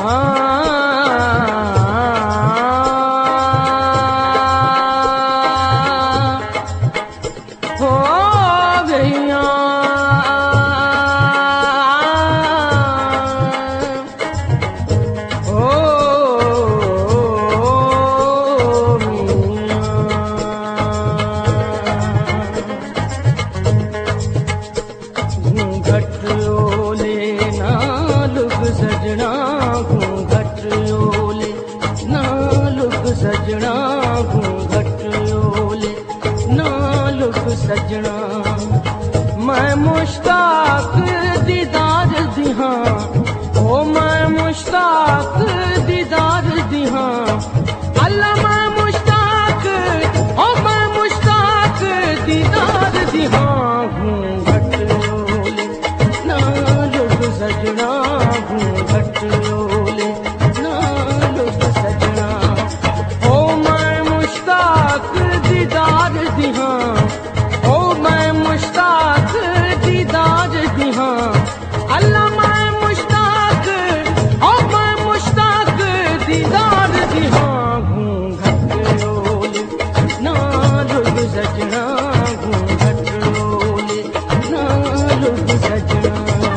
सजना मैं मुश्ताक दीदार दिहां, ओ मैं मुश्ताक दीदार दिहां, अल्लाह मैं मुश्ताक, ओ मैं मुश्ताक दीदार दिहां। घूंघट ओले ना लुट सजना, घूंघट ओले ना लुट सजना, ओ मैं मुश्ताक दीदार दिहां, ओ मैं मुश्ताक दीदार दिहां, अल्लाह मैं मुश्ताक, ओ मैं मुश्ताक दीदार दिहां। घूंघट ओले ना लुट सजना, घूंघट ओले ना लुट सजना।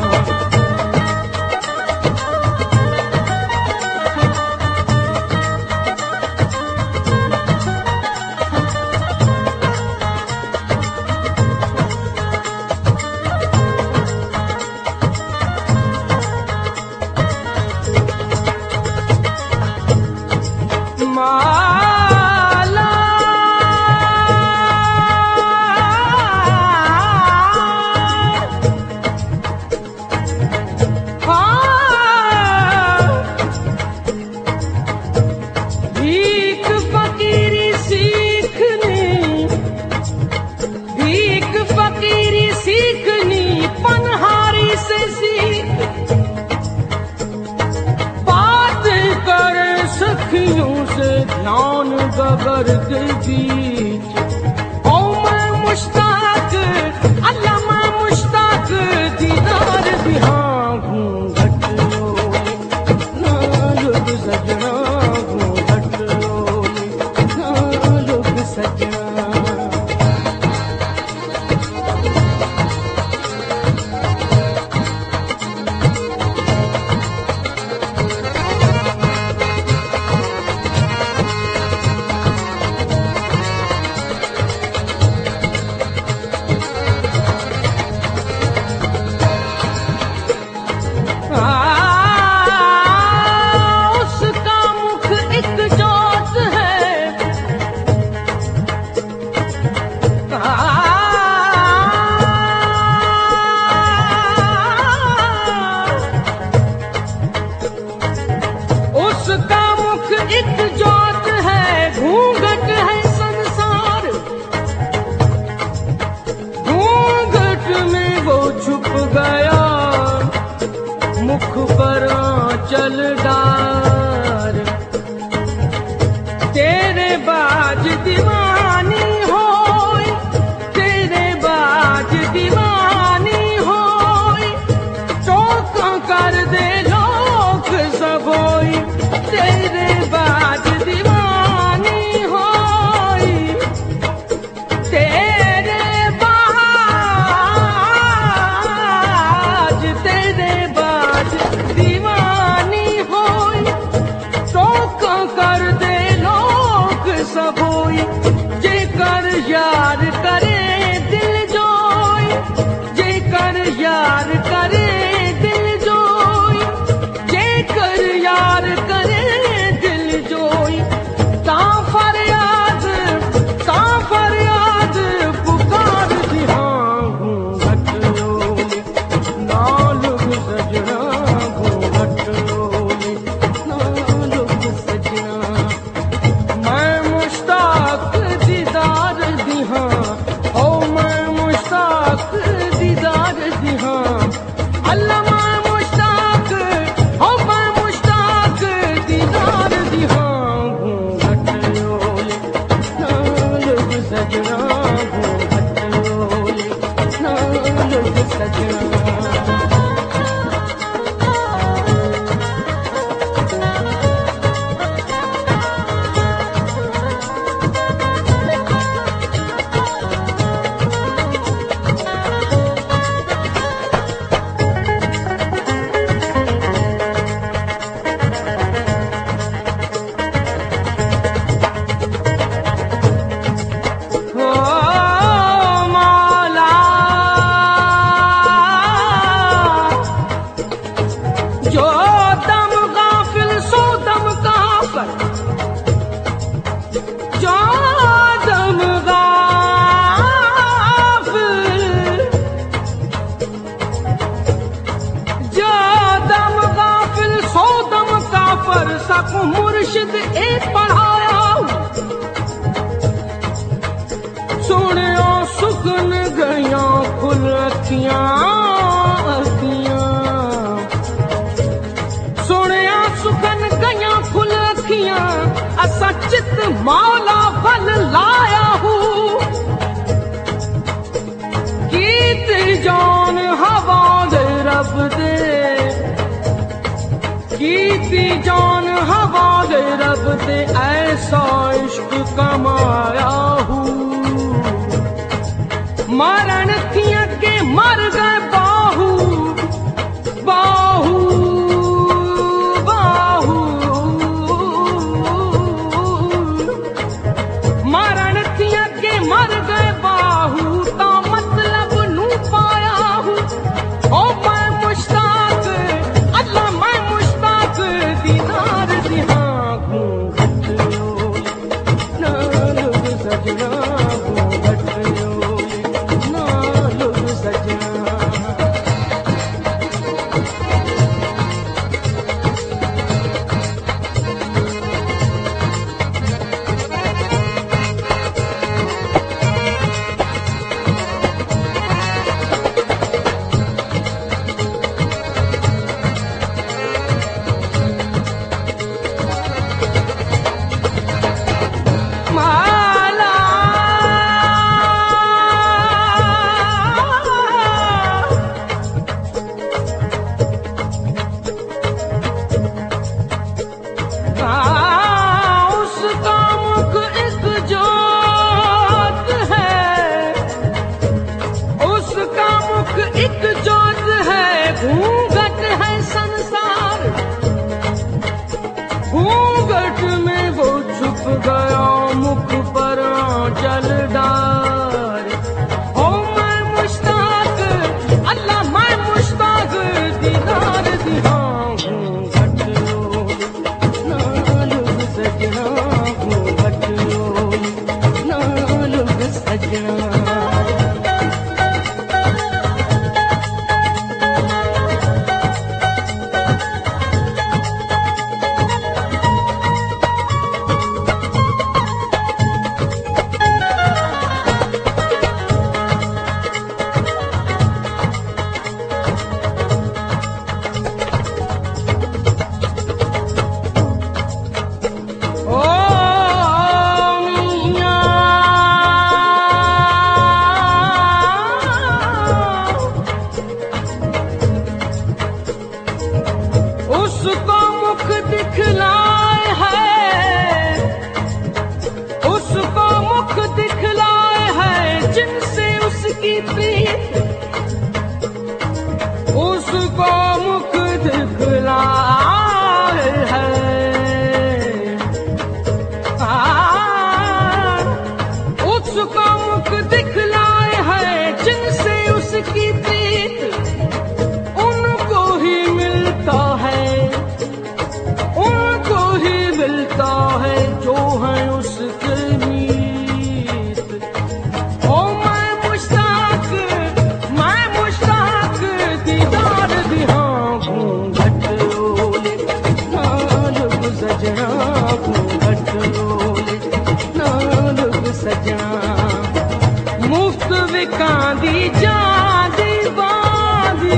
माला भीख फकीरी सीखनी, भीख फकीरी सीखनी पनहारी से सीख, बात कर सखियों से ध्यान गगर के बीच, ओ मैं मुश्ताक, अल्लाह मैं मुश्ताक दीदार दिहां। घूंघट ओले ना लुट सजना, घूंघट ओले ना लुट सजना। उसका मुख एक जोत है, उसका मुख एक जोत है, घूंघट है संसार, घूंघट में वो छुप गया, मुख पर चल डार, तेरे बाज दीवानी होई, तेरे बाज दीवानी होई, चौका कर दे लोग सब होई, तेरे बाज दीवानी होई, तेरे बाज दीवानी होई, चौका कर दे लोग सब होई, जेकर यार करे दिल जोई, जेकर यार करे दिल जोई, जेकर यार करे दिल जोई, ता फरियाद पुकार दिहां। घूंघट ओले ना लुट सजना, घूंघट ओले ना लुट सजना, मैं मुश्ताक दीदार दिहां, ओ मैं मुश्ताक दीदार दिहां, अल्लाह मैं मुश्ताक, ओ मैं मुश्ताक दीदार दिहां। घूंघट ओले ना लुट सजना, घूंघट ओले ना लुट सजना। अखियां अखियां सुनिया सुखन गया फुल अखियां असा चित मौला फल लाया हूँ कीत जान हवा दे रब दे कीती जान हवा दे रब दे ऐसा इश्क कमाया हूँ मरण थी के मर गए बाहू बाहू बाहू मरण थी के मर गए बाहू ता मतलब नू पाया हूँ ओ मैं मुश्ताक अल्लाह मैं मुश्ताक दीदार दिहा घूंघट ना लुग सजना घूंघट ना लुग सजना घूंघट है संसार घूंघट में वो छुप गया मुख पर आंचल डार ओ मैं मुश्ताक अल्लाह मैं मुश्ताक दीदार दिहा घूंघट ना लुग सजना घूंघट ना लुग सजना उसको मुख दिखलाए है उसको मुख दिखलाए है जिनसे उसकी प्रीत उसको मुख दिखलाए है उसको मुख दिखलाए है जिनसे उसकी प्रीत उनको ही मिलता है जो है उसके मीत ओ मैं मुश्ताक दीदार दिहा घूंघट ना लुग सजना घूंघट ना लुग सजना मुफ्त विकांदी जादी बादी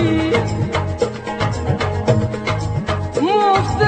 मुफ्त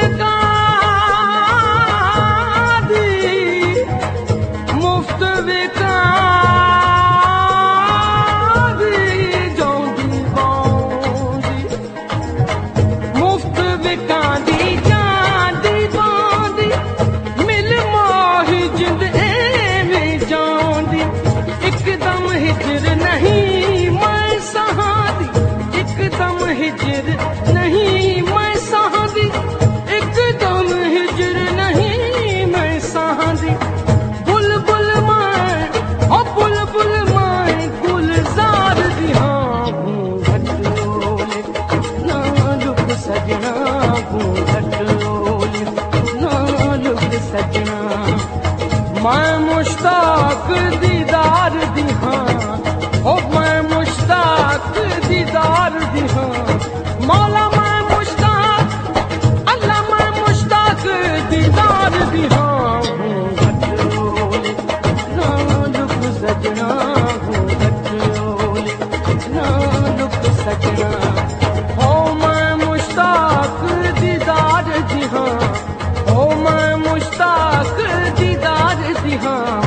हिजर नहीं मैं सहादी एकदम हिजर नहीं मैं सहादी एकदम हिजर नहीं मैं सहादी बुलबुल मैं ओ बुलबुल मैं गुलजार दिहा घूंघट ना लुग सजना घूंघट ना लुग सजना मैं मुश्ताक दीदार दिहा ओ मैं मुश्ताक दीदार दिहा मौला मैं मुश्ताक अल्लाह मैं मुश्ताक दीदार दिहा घूंघट ना लुग सजना घूंघट ना लुक सजना, हो मैं मुश्ताक दीदार दी हाँ, हो मैं मुश्ताक दीदार दी हाँ।